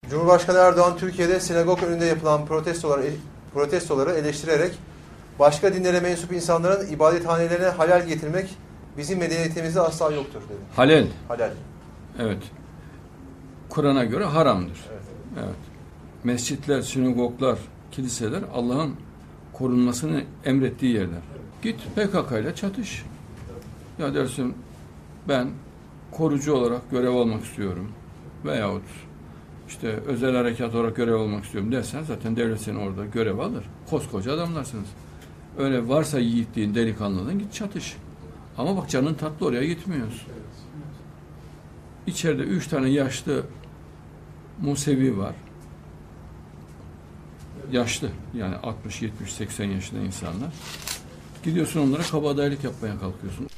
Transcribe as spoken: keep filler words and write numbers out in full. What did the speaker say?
Cumhurbaşkanı Erdoğan Türkiye'de sinagog önünde yapılan protestoları, protestoları eleştirerek başka dinlere mensup insanların ibadethanelerine halal getirmek bizim medeniyetimizde asla yoktur dedi. Halal. Halal. Evet. Kur'an'a göre haramdır. Evet. Evet. Mescitler, sinagoglar, kiliseler Allah'ın korunmasını emrettiği yerler. Git P K K ile çatış. Ya dersin ben korucu olarak görev almak istiyorum veyahut işte özel harekat olarak görev almak istiyorum dersen zaten devlet seni orada görev alır. Koskoca adamlarsınız. Öyle varsa yiğitliğin, delikanlılığın git çatış. Ama bak canın tatlı oraya gitmiyoruz. İçeride üç tane yaşlı Musevi var. Yaşlı yani altmış, yetmiş, seksen yaşında insanlar. Gidiyorsun onlara kabadayılık yapmaya kalkıyorsun.